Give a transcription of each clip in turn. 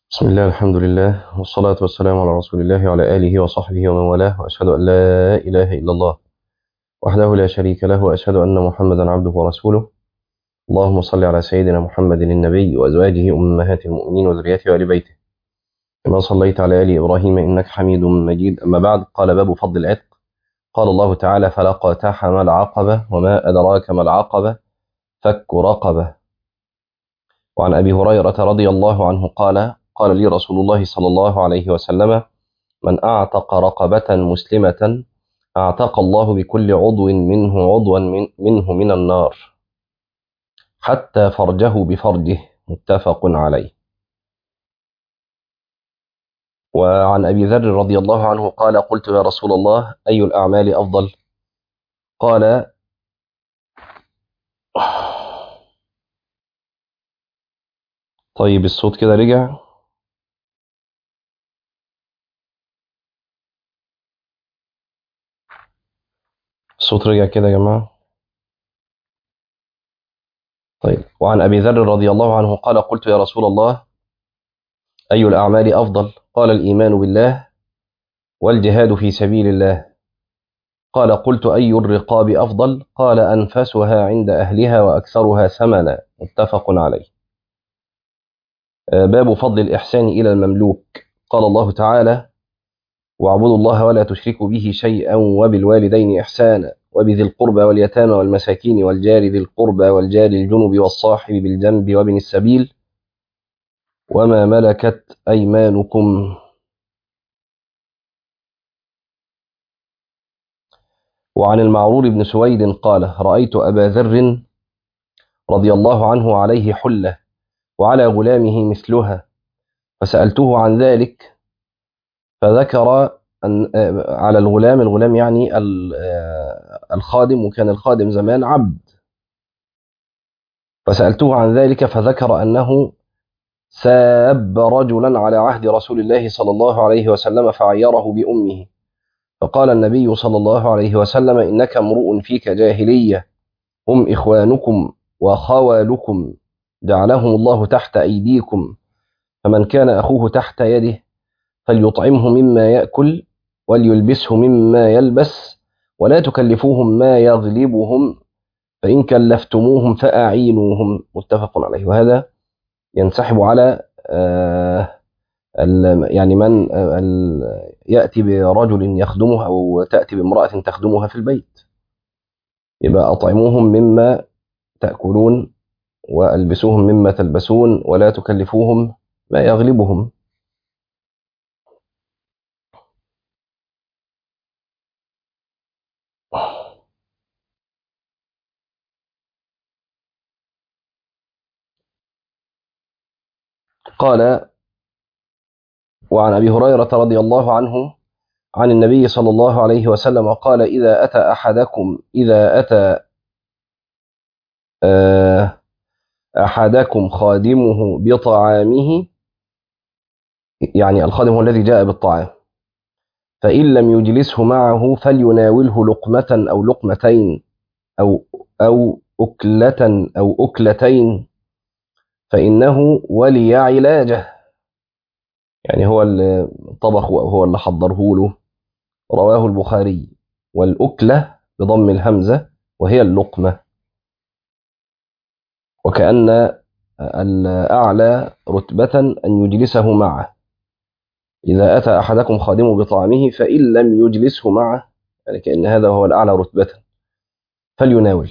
بسم الله الحمد لله والصلاة والسلام على رسول الله وعلى آله وصحبه ومن والاه وأشهد أن لا إله إلا الله وحده لا شريك له وأشهد أن محمدا عبده ورسوله. اللهم صل على سيدنا محمد النبي وأزواجه أمهات المؤمنين وذريته وآل بيته كما صليت على آل إبراهيم إنك حميد مجيد. أما بعد، قال باب فضل العتق. قال الله تعالى: فلا اقتحم العقبة وما أدراك ما العقبة فك رقبة. وعن أبي هريرة رضي الله عنه قال: قال لي رسول الله صلى الله عليه وسلم: من أعتق رقبة مسلمة أعتق الله بكل عضو منه عضوا منه من النار حتى فرجه بفرجه، متفق عليه. وعن أبي ذر رضي الله عنه قال: قلت يا رسول الله أي الأعمال أفضل؟ قال: طيب الصوت كده رجع. الصوت رجع كده يا جماعة. طيب. وعن أبي ذر رضي الله عنه قال: قلت يا رسول الله أي الأعمال أفضل؟ قال: الإيمان بالله والجهاد في سبيل الله. قال: قلت أي الرقاب أفضل؟ قال: أنفسها عند أهلها وأكثرها ثمنا، متفق عليه. باب فضل الإحسان إلى المملوك. قال الله تعالى: واعبدوا الله ولا تشركوا به شيئا وبالوالدين إحسانا وبذي القربى واليتامى والمساكين والجار ذي القربى والجار الجنب والصاحب بالجنب وابن السبيل وما ملكت أيمانكم. وعن المعرور بن سويد قال: رأيت أبا ذر رضي الله عنه عليه حلة وعلى غلامه مثلها، فسألته عن ذلك فذكر أن على الغلام يعني الخادم، وكان الخادم زمان عبد. فسألته عن ذلك فذكر أنه ساب رجلا على عهد رسول الله صلى الله عليه وسلم فعيره بأمه، فقال النبي صلى الله عليه وسلم: إنك امرؤ فيك جاهلية، هم إخوانكم وخوالكم جعلهم الله تحت أيديكم، فمن كان أخوه تحت يده فليطعمه مما يأكل وليلبسه مما يلبس ولا تكلفوهم ما يغلبهم، فإن كلفتموهم فأعينوهم، متفق عليه. وهذا ينسحب على يعني من يأتي برجل يخدمه أو تأتي بامرأة تخدمها في البيت، يبقى أطعموهم مما تأكلون وألبسوهم مما تلبسون ولا تكلفوهم ما يغلبهم. قال: وعن أبي هريرة رضي الله عنه عن النبي صلى الله عليه وسلم قال: إذا أتى أحدكم خادمه بطعامه، يعني الخادم هو الذي جاء بالطعام، فإن لم يجلسه معه فليناوله لقمة أو لقمتين أو أو أكلتين، فإنه ولي علاجه، يعني هو اللي طبخه أو هو اللي حضره له. رواه البخاري. والأكلة بضم الهمزة وهي اللقمة، وكأن الأعلى رتبة أن يجلسه معه. إذا أتى أحدكم خادمه بطعامه فإن لم يجلسه معه، يعني كأن هذا هو الأعلى رتبة، فليناول.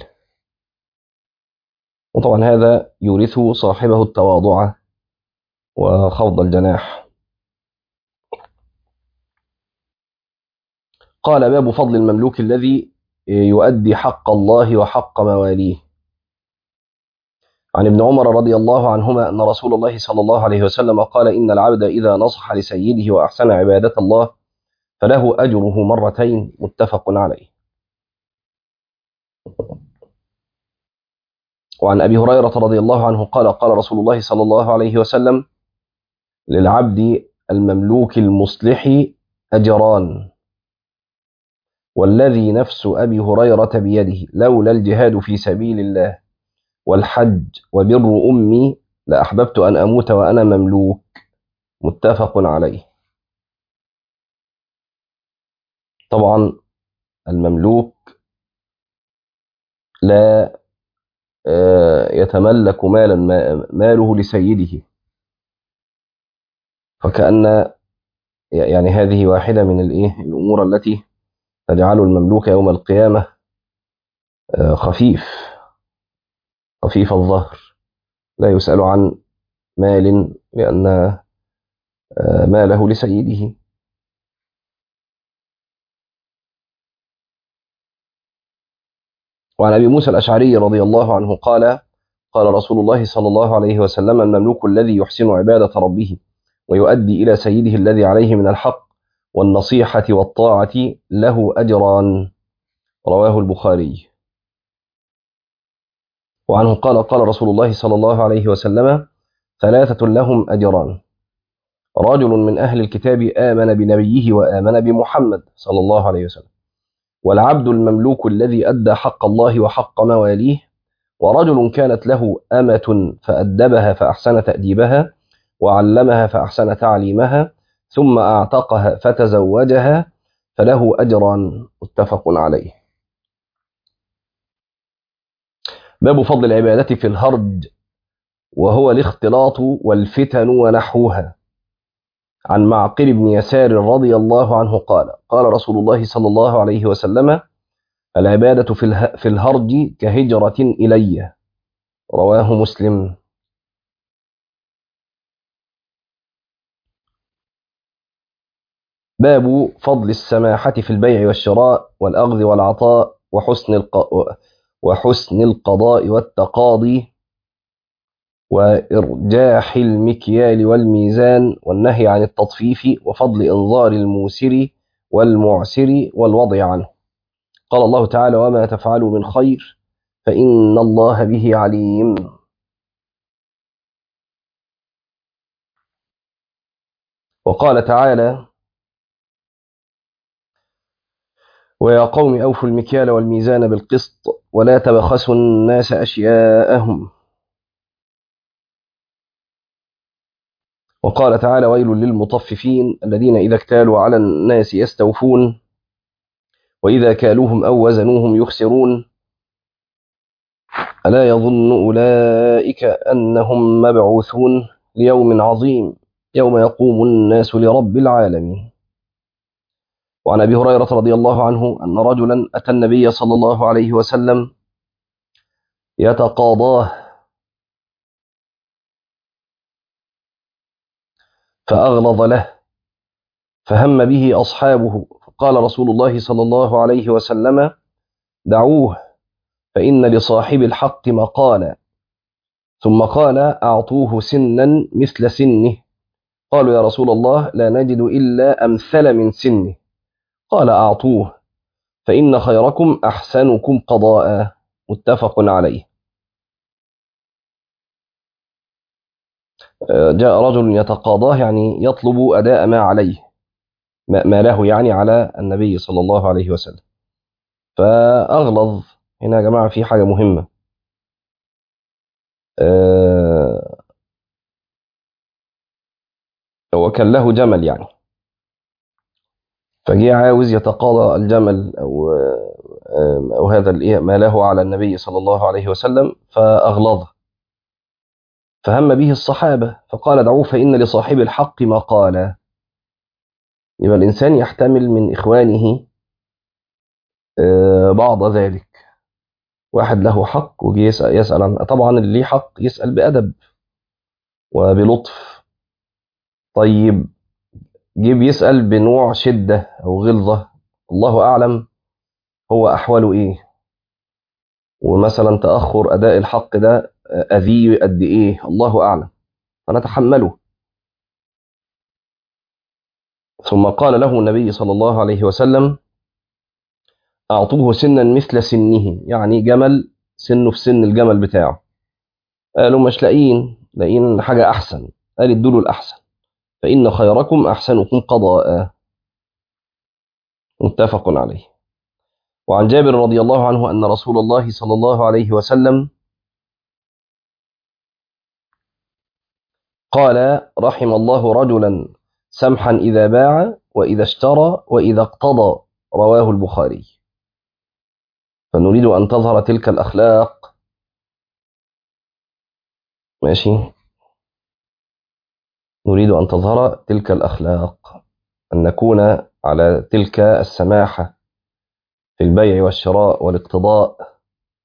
وطبعا هذا يورث صاحبه التواضع وخفض الجناح. قال: باب فضل المملوك الذي يؤدي حق الله وحق مواليه. عن ابن عمر رضي الله عنهما أن رسول الله صلى الله عليه وسلم قال: إن العبد إذا نصح لسيده وأحسن عبادة الله فله أجره مرتين، متفق عليه. وعن أبي هريرة رضي الله عنه قال: قال رسول الله صلى الله عليه وسلم: للعبد المملوك المصلح أجران، والذي نفس أبي هريرة بيده لولا الجهاد في سبيل الله والحج وبر أمي لأحببت أن أموت وأنا مملوك. متفق عليه. طبعا المملوك لا يتملك ماله لسيده، فكأن يعني هذه واحدة من الأمور التي تجعل المملوك يوم القيامة خفيف الظهر، لا يسأل عن مال لأن ماله لسيده. وعن أبي موسى الأشعري رضي الله عنه قال: قال رسول الله صلى الله عليه وسلم: المملوك الذي يحسن عبادة ربه ويؤدي إلى سيده الذي عليه من الحق والنصيحة والطاعة له أجران. رواه البخاري. وعنه قال: قال رسول الله صلى الله عليه وسلم: ثلاثة لهم أجران: رجل من أهل الكتاب آمن بنبيه وآمن بمحمد صلى الله عليه وسلم، والعبد المملوك الذي أدى حق الله وحق مواليه، ورجل كانت له أمة فأدبها فأحسن تأديبها وعلمها فأحسن تعليمها ثم أعتقها فتزوجها فله أجران. متفق عليه. باب فضل العبادة في الهرج، وهو الاختلاط والفتن ونحوها. عن معقل بن يسار رضي الله عنه قال: قال رسول الله صلى الله عليه وسلم: العبادة في الهرج كهجرة إلي. رواه مسلم. باب فضل السماحة في البيع والشراء والأخذ والعطاء وحسن القضاء والتقاضي وإرجاح المكيال والميزان والنهي عن التطفيف وفضل إنظار الموسر والمعسر والوضع عنه. قال الله تعالى: وما تفعلوا من خير فإن الله به عليم. وقال تعالى: ويا قوم أوفوا المكيال والميزان بالقسط ولا تبخسوا الناس أشياءهم. وقال تعالى: ويل للمطففين الذين إذا اكتالوا على الناس يستوفون وإذا كالوهم أو وزنوهم يخسرون ألا يظن أولئك أنهم مبعوثون ليوم عظيم يوم يقوم الناس لرب العالمين. وعن أبي هريرة رضي الله عنه أن رجلا أتى النبي صلى الله عليه وسلم يتقاضاه فأغلظ له فهم به أصحابه، فقال رسول الله صلى الله عليه وسلم: دعوه فإن لصاحب الحق مقالا. ثم قال: أعطوه سنا مثل سنه. قالوا: يا رسول الله لا نجد إلا أمثل من سنه. قال: أعطوه فإن خيركم أحسنكم قضاء. متفق عليه. جاء رجل يتقاضاه يعني يطلب أداء ما عليه، ما له يعني على النبي صلى الله عليه وسلم، فأغلظ. هنا يا جماعة في حاجة مهمة. هو كان له جمل يعني، فجاء عاوز يتقاضى الجمل أو هذا ما له على النبي صلى الله عليه وسلم، فأغلظه فهم به الصحابة، فقال: دعوه فإن لصاحب الحق مقالا. يبقى الإنسان يحتمل من إخوانه بعض ذلك. واحد له حق ويجي يسأل عن، طبعا اللي ليه حق يسأل بأدب وبلطف. طيب جيب يسأل بنوع شدة أو غلظة، الله أعلم هو أحواله إيه، ومثلا تأخر أداء الحق ده أذيه قد إيه، الله أعلم، فنتحمله. ثم قال له النبي صلى الله عليه وسلم: أعطوه سنا مثل سنه، يعني جمل سنه في سن الجمل بتاعه. قالوا: مش لاقيين حاجة أحسن. قال: ادوا الأحسن فإن خيركم أحسنكم قضاء. متفق عليه. وعن جابر رضي الله عنه أن رسول الله صلى الله عليه وسلم قال رحم الله رجلا سمحا إذا باع وإذا اشترى وإذا اقتضى، رواه البخاري. فنريد أن تظهر تلك الأخلاق. ماشي، نريد أن تظهر تلك الأخلاق، أن نكون على تلك السماحة في البيع والشراء والاقتضاء.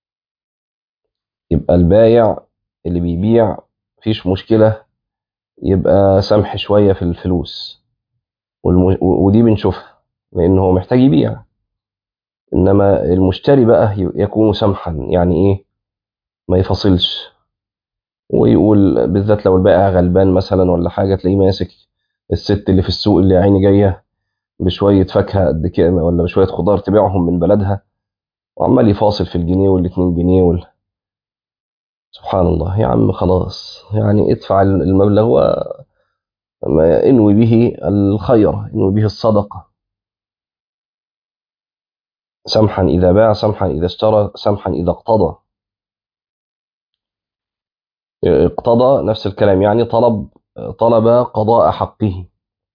يبقى البايع اللي بيبيع مفيش مشكلة، يبقى سمح شوية في الفلوس، ودي بنشوفها لأنه هو محتاج يبيع. إنما المشتري بقى يكون سمحا، يعني إيه؟ ما يفصلش ويقول، بالذات لو البائع غلبان مثلا ولا حاجة، تلاقيه ماسك الست اللي في السوق اللي عيني جاية بشوية فاكهة قد كده ولا بشوية خضار تبيعهم من بلدها، وعمال يفاصل في الجنيه والاتنين جنيه سبحان الله. يا عم خلاص، يعني ادفع المبلغ انوي به الخير، انوي به الصدقة. سمحا إذا باع، سمحا إذا اشترى، سمحا إذا اقتضى. اقتضى نفس الكلام، يعني طلب قضاء حقه.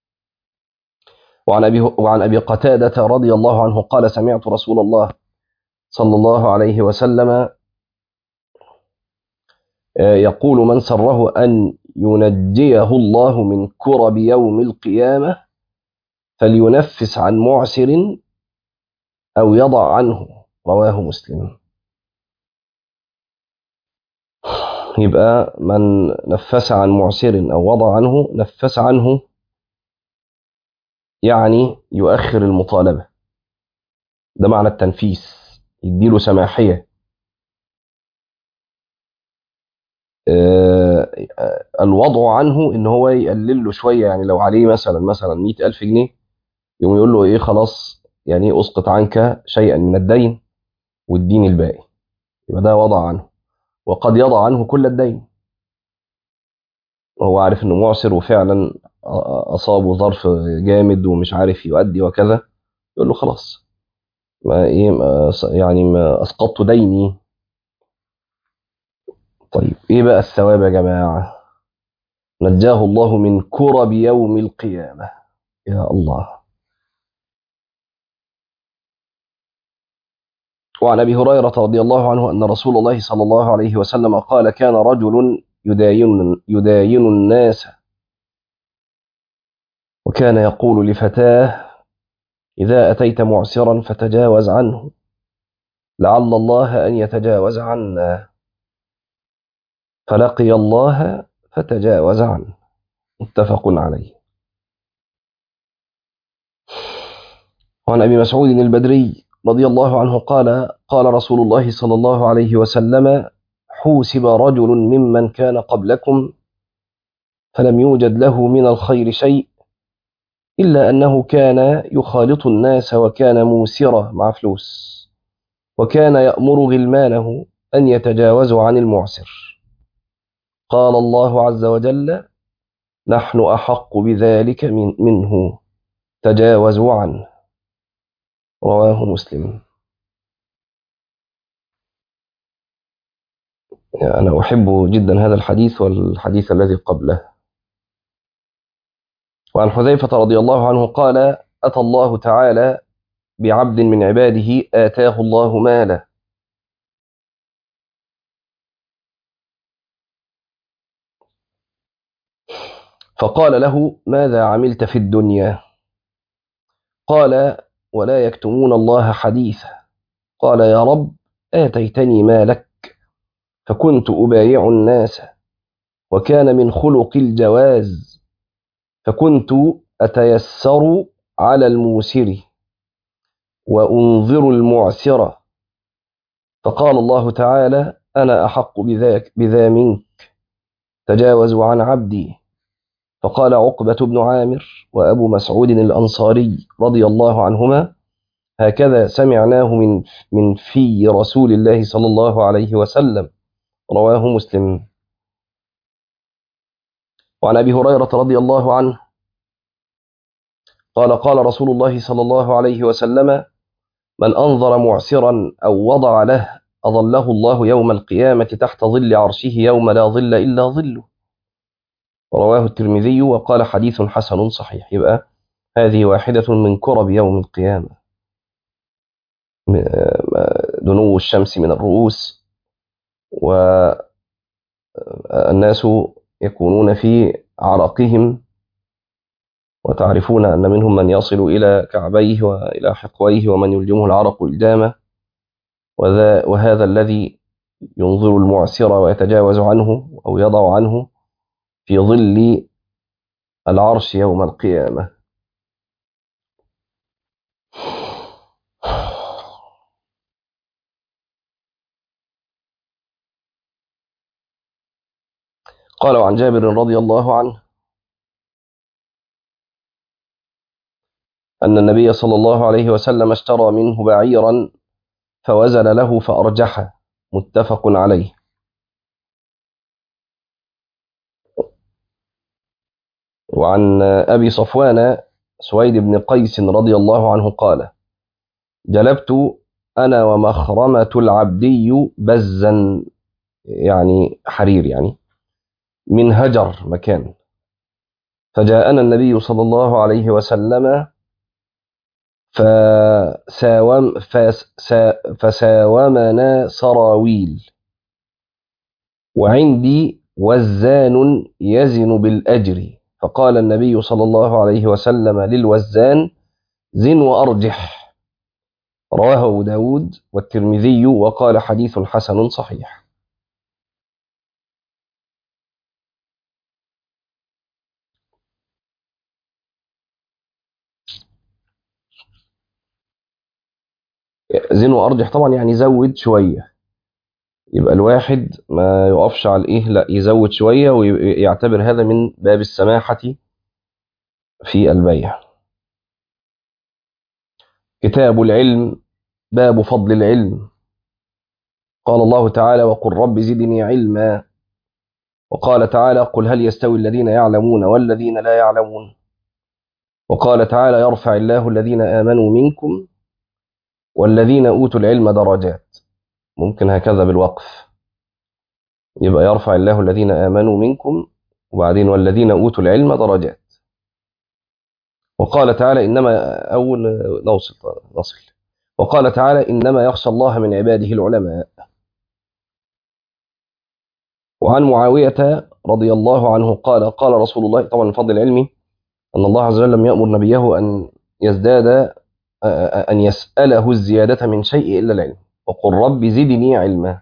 وعن أبي قتادة رضي الله عنه قال سمعت رسول الله صلى الله عليه وسلم يقول من سره أن ينجيه الله من كرب يوم القيامة فلينفس عن معسر أو يضع عنه، رواه مسلم. يبقى من نفس عن معسر أو وضع عنه، نفس عنه يعني يؤخر المطالبة، ده معنى التنفيس، يديله سماحية. الوضع عنه إن هو يقلل له شوية، يعني لو عليه مثلا 100,000 جنيه، يقوم يقول له إيه، خلاص يعني أسقط عنك شيئا من الدين واديني الباقي. يبقى ده وضع عنه. وقد يضع عنه كل الدين وهو عارف إنه معسر وفعلا أصابه ظرف جامد ومش عارف يؤدي وكذا، يقول له خلاص، ما إيه يعني ما أسقطت ديني. طيب إيه بقى الثواب يا جماعة؟ نجاه الله من كرب يوم القيامة. يا الله. وعن أبي هريرة رضي الله عنه أن رسول الله صلى الله عليه وسلم قال كان رجل يداين الناس، وكان يقول لفتاه إذا أتيت معسرا فتجاوز عنه لعل الله أن يتجاوز عنا، فلقي الله فتجاوز عنه، متفق عليه. وعن أبي مسعود البدري رضي الله عنه قال قال رسول الله صلى الله عليه وسلم حوسب رجل ممن كان قبلكم فلم يوجد له من الخير شيء إلا أنه كان يخالط الناس وكان موسرا مع فلوس، وكان يأمر غلمانه أن يتجاوزوا عن المعسر. قال الله عز وجل نحن أحق بذلك منه، تجاوزوا عنه، رواه مسلم. أنا أحب جدا هذا الحديث والحديث الذي قبله. وعن حذيفة رضي الله عنه قال أتى الله تعالى بعبد من عباده آتاه الله مالا فقال له ماذا عملت في الدنيا؟ قال ولا يكتمون الله حديثا. قال يا رب آتيتني مالك فكنت أبايع الناس، وكان من خلق الجواز، فكنت أتيسر على الموسر وأنظر المعسر، فقال الله تعالى أنا أحق بذا منك، تجاوزوا عن عبدي. فقال عقبة بن عامر وأبو مسعود الأنصاري رضي الله عنهما هكذا سمعناه من في رسول الله صلى الله عليه وسلم، رواه مسلم. وعن أبي هريرة رضي الله عنه قال قال رسول الله صلى الله عليه وسلم من أنظر معسرا أو وضع له أظله الله يوم القيامة تحت ظل عرشه يوم لا ظل إلا ظله. رواه الترمذي وقال حديث حسن صحيح. يبقى هذه واحدة من كرب يوم القيامة، دنو الشمس من الرؤوس، والناس يكونون في عرقهم، وتعرفون أن منهم من يصل إلى كعبيه وإلى حقويه ومن يلجمه العرق إلجامه، وهذا الذي ينظر المعسر ويتجاوز عنه أو يضع عنه في ظل العرش يوم القيامة. قال عن جابر رضي الله عنه أن النبي صلى الله عليه وسلم اشترى منه بعيرا فوزن له فأرجحه، متفق عليه. وعن أبي صفوان سويد بن قيس رضي الله عنه قال: جلبت أنا ومخرمة العبدي بزا، يعني حرير، يعني من هجر مكان، فجاءنا النبي صلى الله عليه وسلم فساومنا سراويل، وعندي وزان يزن بالأجر، فقال النبي صلى الله عليه وسلم للوزان: زن وأرجح. رواه أبو داود والترمذي وقال حديث حسن صحيح. زن وأرجح طبعا يعني زود شوية، يبقى الواحد ما يقفش على الإيه، لا يزود شوية، ويعتبر هذا من باب السماحة في البيع. كتاب العلم، باب فضل العلم. قال الله تعالى: وقل رب زدني علما. وقال تعالى: قل هل يستوي الذين يعلمون والذين لا يعلمون. وقال تعالى: يرفع الله الذين آمنوا منكم والذين أوتوا العلم درجات. ممكن هكذا بالوقف، يبقى يرفع الله الذين آمنوا منكم، وبعدين والذين أوتوا العلم درجات. وقال تعالى: إنما أول نصل. وقال تعالى: إنما يخشى الله من عباده العلماء. وعن معاوية رضي الله عنه قال: قال رسول الله، طبعا من فضل العلم أن الله عز وجل لم يأمر نبيه أن يزداد، أن يسأله الزيادة من شيء إلا العلم، وقل رب زدني علما.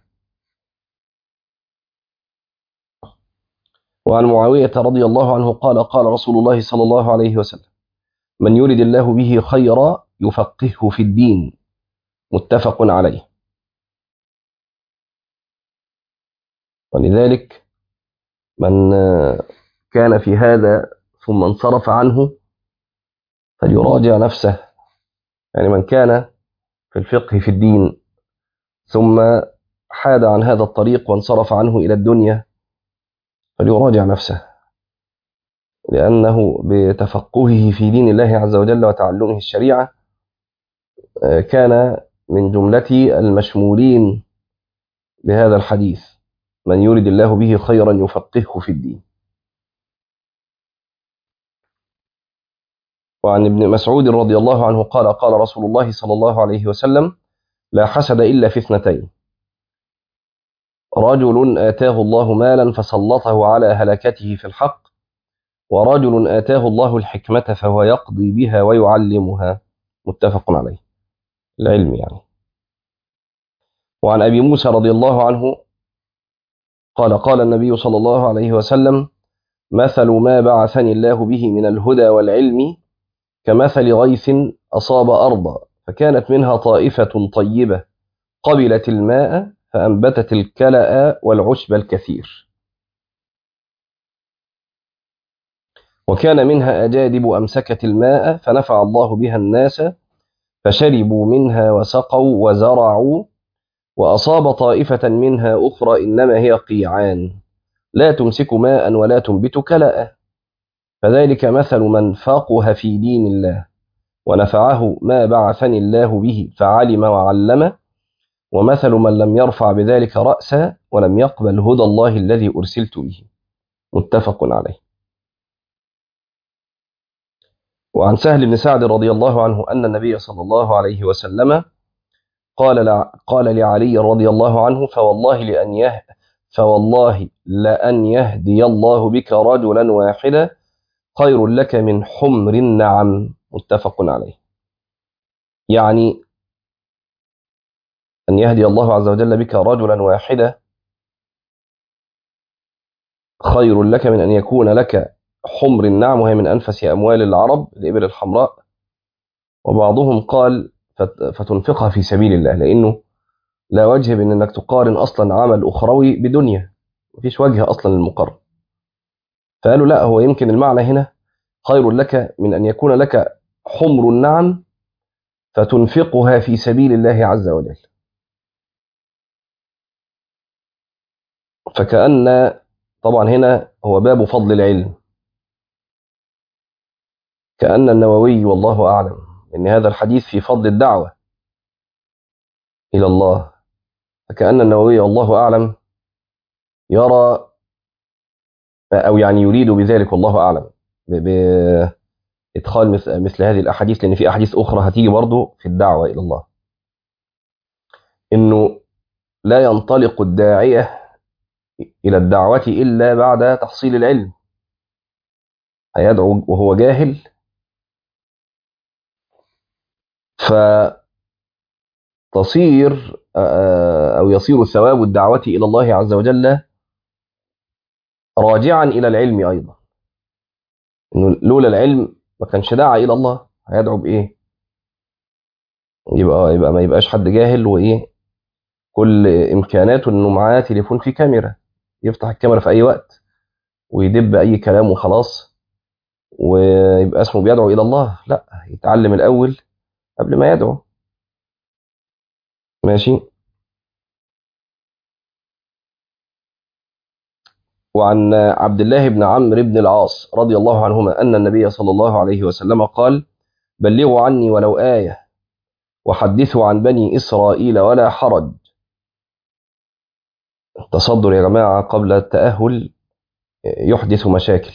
وعن معاوية رضي الله عنه قال: قال رسول الله صلى الله عليه وسلم: من يرد الله به خيرا يفقهه في الدين، متفق عليه. ولذلك من كان في هذا ثم انصرف عنه فليراجع نفسه، يعني من كان في الفقه في الدين ثم حاد عن هذا الطريق وانصرف عنه إلى الدنيا فليراجع نفسه، لأنه بتفقهه في دين الله عز وجل وتعلمه الشريعة كان من جملة المشمولين بهذا الحديث: من يرد الله به خيرا يفقهه في الدين. وعن ابن مسعود رضي الله عنه قال: قال رسول الله صلى الله عليه وسلم: لا حسد إلا في اثنتين: رجل آتاه الله مالا فسلطه على هلكته في الحق، ورجل آتاه الله الحكمة فهو يقضي بها ويعلمها، متفق عليه. العلم يعني. وعن أبي موسى رضي الله عنه قال: قال النبي صلى الله عليه وسلم: مثل ما بعثني الله به من الهدى والعلم كمثل غيث أصاب أرضا فكانت منها طائفة طيبة قبلت الماء فأنبتت الكلأ والعشب الكثير، وكان منها أجادب أمسكت الماء فنفع الله بها الناس فشربوا منها وسقوا وزرعوا، وأصاب طائفة منها أخرى إنما هي قيعان لا تمسك ماء ولا تنبت كلأ، فذلك مثل من فقه في دين الله ونفعه ما بعثني الله به فعلم وعلم، ومثل من لم يرفع بذلك رأسا ولم يقبل هدى الله الذي أرسلت به، متفق عليه. وعن سهل بن سعد رضي الله عنه أن النبي صلى الله عليه وسلم قال لعلي رضي الله عنه: فوالله لأن يهدي الله بك رجلا واحدا خير لك من حمر النعم. متفق عليه. يعني أن يهدي الله عز وجل بك رجلا واحدا خير لك من أن يكون لك حمر النعم، وهي من أنفس أموال العرب، الإبل الحمراء. وبعضهم قال فتنفقها في سبيل الله، لأنه لا وجه بأن أنك تقارن أصلا عمل أخروي بدنيا، مفيش وجه أصلا للمقارنة. فقالوا لا، هو يمكن المعنى هنا خير لك من أن يكون لك حمر النعم فتنفقها في سبيل الله عز وجل. فكأن طبعا هنا هو باب فضل العلم، كأن النووي والله أعلم أن هذا الحديث في فضل الدعوة إلى الله، فكأن النووي والله أعلم يرى أو يعني يريد بذلك والله أعلم بإدخال مثل هذه الأحاديث، لأن في أحاديث أخرى هتيجي برضو في الدعوة إلى الله، إنه لا ينطلق الداعية إلى الدعوة إلا بعد تحصيل العلم. هيدعو وهو جاهل، فتصير أو يصير ثواب الدعوة إلى الله عز وجل راجعا إلى العلم أيضا، إنه لولا العلم ما كانش دعا إلى الله، هيدعو بإيه؟ يبقى ما يبقاش حد جاهل وإيه كل إمكاناته إنه معاه تليفون فيه كاميرا، يفتح الكاميرا في أي وقت ويدب أي كلام وخلاص ويبقى اسمه بيدعو إلى الله. لا، يتعلم الأول قبل ما يدعو. ماشي. وعن عبد الله بن عمرو بن العاص رضي الله عنهما أن النبي صلى الله عليه وسلم قال: بلغوا عني ولو آية وحدثوا عن بني إسرائيل ولا حرج. التصدر يا جماعة قبل التأهل يحدث مشاكل،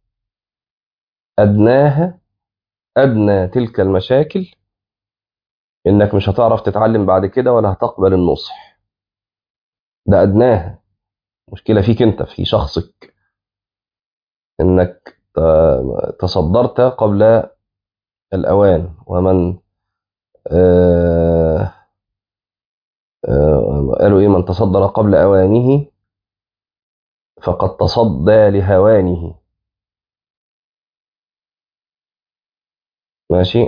أدنى تلك المشاكل إنك مش هتعرف تتعلم بعد كده ولا هتقبل النصح. ده أدناها مشكلة فيك أنت، في شخصك، إنك تصدرت قبل الأوان. ومن قالوا إيه؟ من تصدر قبل أوانه فقد تصدى لهوانه. ماشي.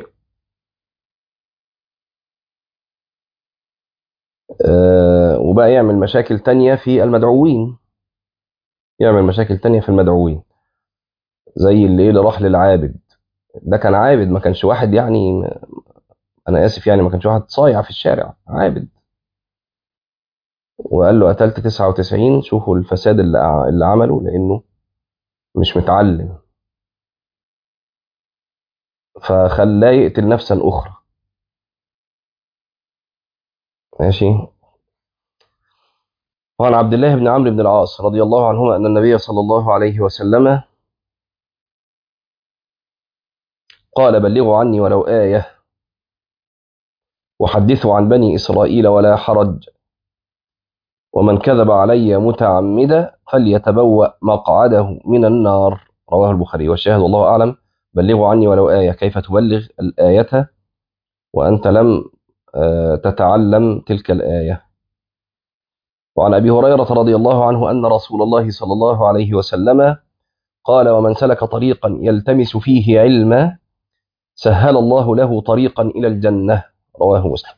وبقى يعمل مشاكل تانية في المدعوين، يعمل مشاكل تانية في المدعوين، زي اللي راح للعابد. ده كان عابد، ما كانش واحد يعني، أنا آسف يعني، ما كانش واحد صايع في الشارع، عابد. وقال له قتلت 99. شوفوا الفساد اللي عمله، لأنه مش متعلم، فخلاه يقتل نفسا أخرى. ماشي. وعن عبد الله بن عمرو بن العاص رضي الله عنهما أن النبي صلى الله عليه وسلم قال: بلغوا عني ولو آية وحدثوا عن بني إسرائيل ولا حرج، ومن كذب علي متعمدا فليتبوأ مقعده من النار. رواه البخاري. والشاهد والله أعلم: بلغوا عني ولو آية، كيف تبلغ الآية وأنت لم تتعلم تلك الآية؟ وعن أبي هريرة رضي الله عنه أن رسول الله صلى الله عليه وسلم قال: ومن سلك طريقا يلتمس فيه علما سهل الله له طريقا إلى الجنة. رواه مسلم.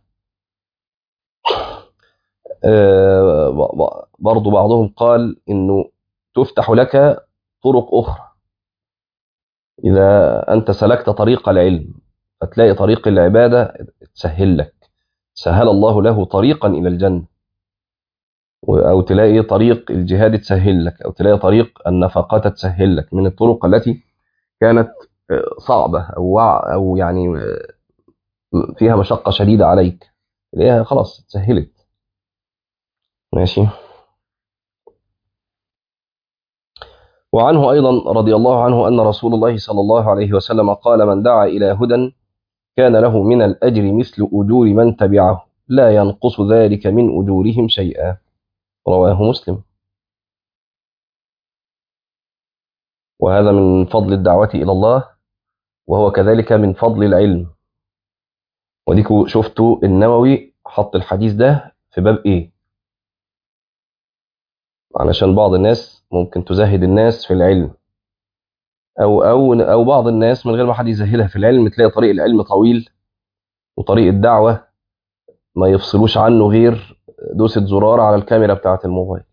برضو بعضهم قال إنه تفتح لك طرق أخرى إذا أنت سلكت طريق العلم، فتلاقي طريق العبادة تسهل لك، سهل الله له طريقا إلى الجنة. أو تلاقي طريق الجهاد تسهل لك، أو تلاقي طريق النفقات تسهل لك، من الطرق التي كانت صعبة أو يعني فيها مشقة شديدة عليك، تلاقيها خلاص تسهلت. ماشي. وعنه أيضا رضي الله عنه أن رسول الله صلى الله عليه وسلم قال: من دعا إلى هدى كان له من الأجر مثل أجور من تبعه لا ينقص ذلك من أجورهم شيئا. رواه مسلم. وهذا من فضل الدعوة إلى الله، وهو كذلك من فضل العلم. وديكوا شفتوا النووي حط الحديث ده في باب إيه؟ علشان بعض الناس ممكن تزهد الناس في العلم، أو بعض الناس من غير ما حد يزهدها في العلم تلاقي طريق العلم طويل، وطريق الدعوة ما يفصلوش عنه غير دوسة زرار على الكاميرا بتاعة الموبايل.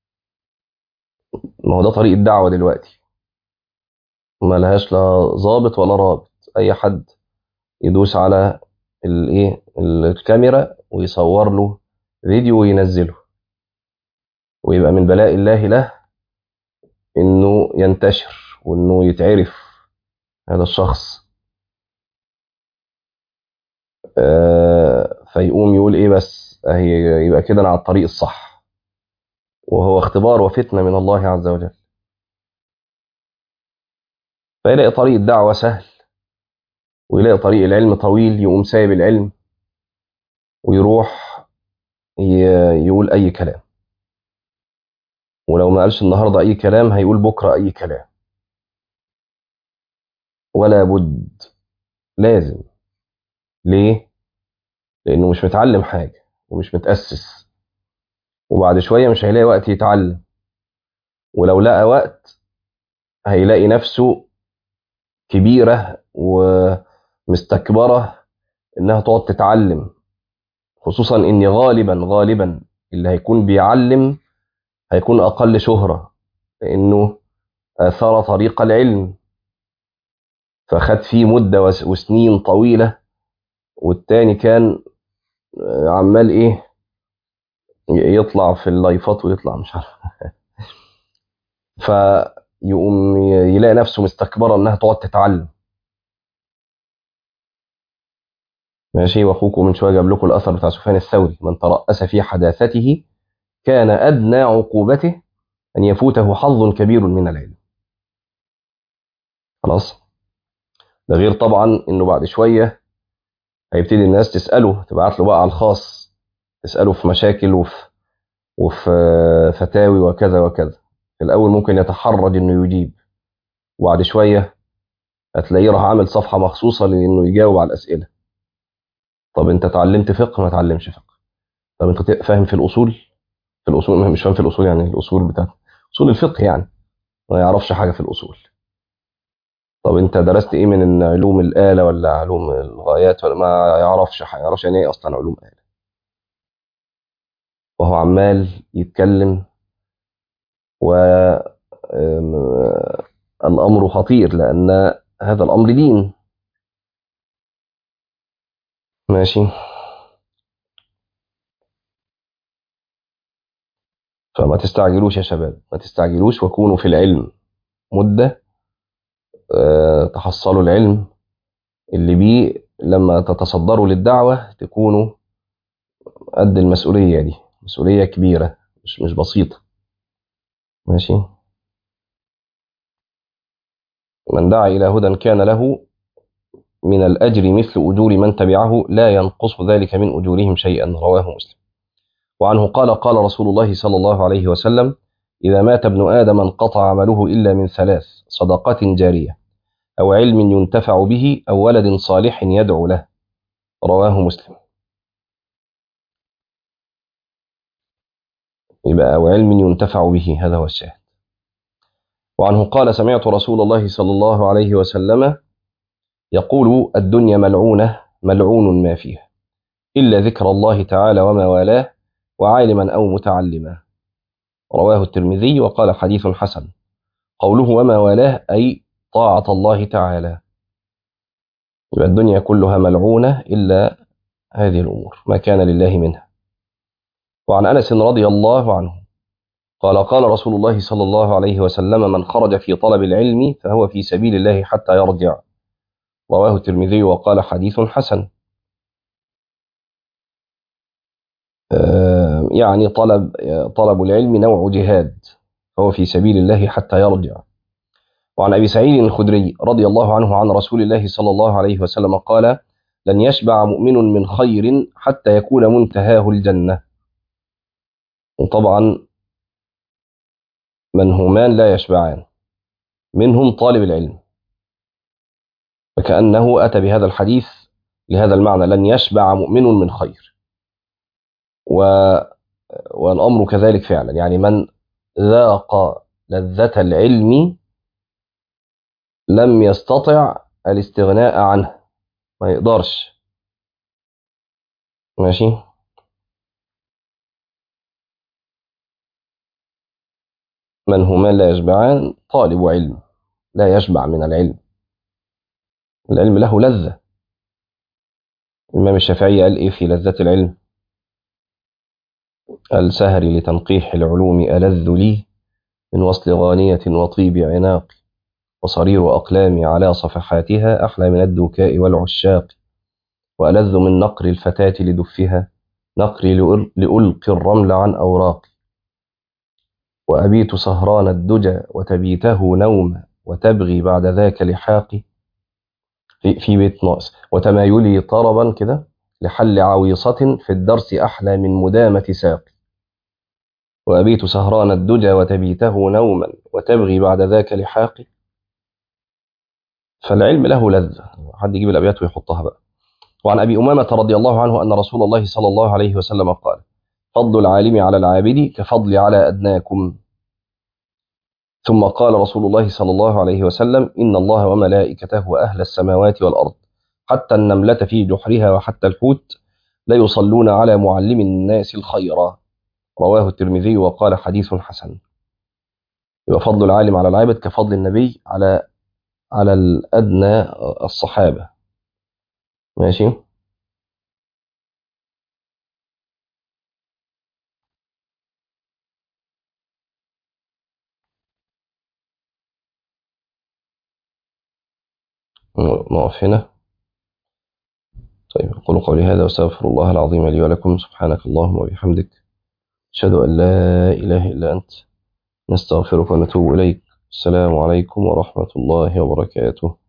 ما هو ده طريق الدعوة دلوقتي، ما لهاش لا ضابط ولا رابط. أي حد يدوس على الايه الكاميرا ويصور له فيديو وينزله، ويبقى من بلاء الله له انه ينتشر وانه يتعرف هذا الشخص. فيقوم يقول ايه بس اهي، يبقى كده انا على الطريق الصح، وهو اختبار وفتنة من الله عز وجل. فيلاقي طريق الدعوة سهل، ويلاقي طريق العلم طويل، يقوم سايب العلم ويروح يقول اي كلام. ولو ما قالش النهارده اي كلام هيقول بكره اي كلام. ولا بد، لازم. ليه؟ لانه مش متعلم حاجه ومش متاسس، وبعد شويه مش هيلاقي وقت يتعلم، ولو لقى وقت هيلاقي نفسه كبيره ومستكبره انها تقعد تتعلم. خصوصا ان غالبا اللي هيكون بيعلم هيكون اقل شهره، لانه اثار طريق العلم فخد فيه مده وسنين طويله، والتاني كان عمال ايه، يطلع في اللايفات ويطلع مش عارف. فيقوم يلاقي نفسه مستكبرة انها تقعد تتعلم. ماشي. واخوكم من شويه جاب لكم الاثر بتاع سفيان الثوري: من ترأس في حداثته كان ادنى عقوبته ان يفوته حظ كبير من العلم. خلاص. ده غير طبعا انه بعد شويه هيبتدي الناس تساله، تبعت له بقى على الخاص تساله في مشاكل وفي فتاوي وكذا وكذا. في الاول ممكن يتحرج انه يجيب، وبعد شويه هتلاقيه راح عامل صفحه مخصوصه لانه يجاوب على الاسئله. طب انت اتعلمت فقه؟ ما اتعلمش فقه. طب انت فاهم في الاصول؟ في الاصول مش فاهم في الاصول، يعني الاصول بتاعت اصول الفقه يعني ما يعرفش حاجه في الاصول. طب انت درست ايه من علوم الاله ولا علوم الغايات؟ ولا ما يعرفش حاجه، ما يعرفش يعني ايه اصلا علوم اله. وهو عمال يتكلم، و الامر خطير لان هذا الامر دين. ماشي. فما تستعجلوش يا شباب، ما تستعجلوش، وكونوا في العلم مده، تحصلوا العلم اللي بيه لما تتصدروا للدعوة تكونوا قد المسؤولية دي. مسؤولية كبيرة، مش بسيطة. ماشي. من دعا إلى هدى كان له من الأجر مثل أجور من تبعه لا ينقص ذلك من أجورهم شيئا. رواه مسلم. وعنه قال: قال رسول الله صلى الله عليه وسلم: إذا مات ابن آدم انقطع عمله إلا من ثلاث: صدقة جارية، أو علم ينتفع به، أو ولد صالح يدعو له. رواه مسلم. يبقى أو علم ينتفع به، هذا هو الشاهد. وعنه قال: سمعت رسول الله صلى الله عليه وسلم يقول: الدنيا ملعونة ملعون ما فيها إلا ذكر الله تعالى وما والاه وعالما أو متعلما. رواه الترمذي وقال: حديث حسن. قوله وما والاه أي طاعة الله تعالى. يبقى الدنيا كلها ملعونة إلا هذه الأمور، ما كان لله منها. وعن أنس رضي الله عنه قال: قال رسول الله صلى الله عليه وسلم: من خرج في طلب العلم فهو في سبيل الله حتى يرجع. رواه الترمذي وقال: حديث حسن. يعني طلب العلم نوع جهاد، فهو في سبيل الله حتى يرجع. وعن أبي سعيد الخدري رضي الله عنه عن رسول الله صلى الله عليه وسلم قال: لن يشبع مؤمن من خير حتى يكون منتهاه الجنة. وطبعا منهومان لا يشبعان، منهم طالب العلم، فكأنه أتى بهذا الحديث لهذا المعنى: لن يشبع مؤمن من خير. و... والأمر كذلك فعلا، يعني من ذاق لذة العلم لم يستطع الاستغناء عنه، ما يقدرش. ماشي. منهومان لا يشبعان، طالب علم لا يشبع من العلم، العلم له لذة. الإمام الشافعي قال إيه في لذة العلم؟ السهر لتنقيح العلوم ألذ لي من وصل غانية وطيب عناق، وصرير أقلامي على صفحاتها أحلى من الدكاء والعشاق، وألذ من نقر الفتاة لدفها نقري لألقي الرمل عن أوراقي، وأبيت سهران الدجى وتبيته نوم وتبغي بعد ذاك لحاقي، في بيت ناقص، وتمايلي طربا كده لحل عويصة في الدرس أحلى من مدامة ساقي، وأبيت سهران الدجى وتبيته نوما وتبغي بعد ذاك لحاقي. فالعلم له لذة. حد يجيب الأبيات ويحطها بقى. وعن أبي أمامة رضي الله عنه أن رسول الله صلى الله عليه وسلم قال: فضل العالم على العابد كفضل على أدناكم. ثم قال رسول الله صلى الله عليه وسلم: إن الله وملائكته وأهل السماوات والأرض حتى النملة في جحرها وحتى الحوت لا يصلون على معلم الناس الخير. رواه الترمذي وقال حديث حسن. يبقى فضل العالم على العابد كفضل النبي على الأدنى الصحابة. ماشي. نقف هنا. طيب، أقول قولي هذا وأستغفر الله العظيم لي ولكم. سبحانك اللهم وبحمدك، أشهد أن لا إله إلا أنت، نستغفرك ونتوب إليك. السلام عليكم ورحمة الله وبركاته.